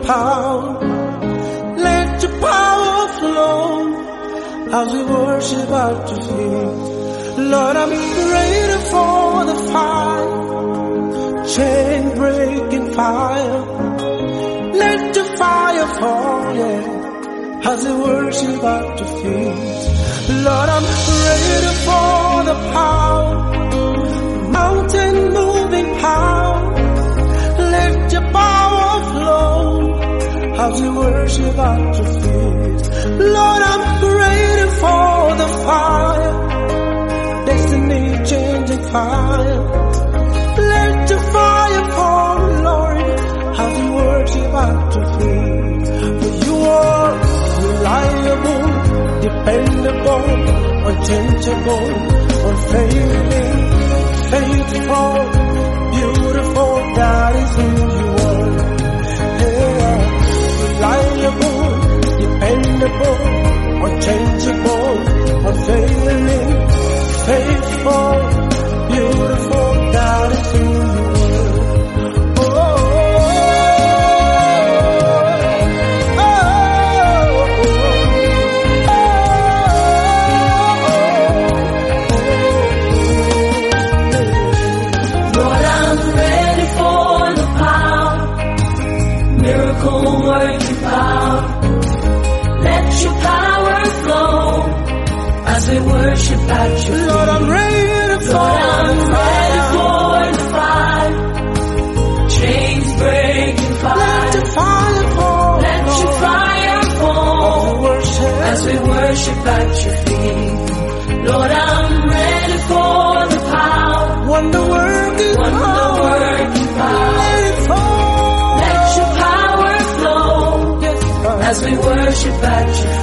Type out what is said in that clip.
power. Let your power flow as we worship at your feet. Lord, I'm ready for the fire, chain breaking fire. Let your fire fall, yeah, as we worship at your feet. Lord, I'm ready for the power, mountain moving power. Let your power flow as we worship at your feet. Lord, I'm ready for the fire, destiny changing fire. Let your fire fall, Lord, as we worship at your feet. For you are reliable, dependable, unchangeable, unfailing, faithful, beautiful. That is who you are. Yeah. Reliable, dependable, unchangeable, unfailing, faithful, beautiful. That is who you are. Working power, let your power flow as we worship at your feet. Lord, I'm ready for the fire, chains breaking fire. Let your fire fall, let your fire fall as we worship at your feet. Lord, I'm ready for the power, wonder working power. Let it fall. Let your power flow as we worship at your feet.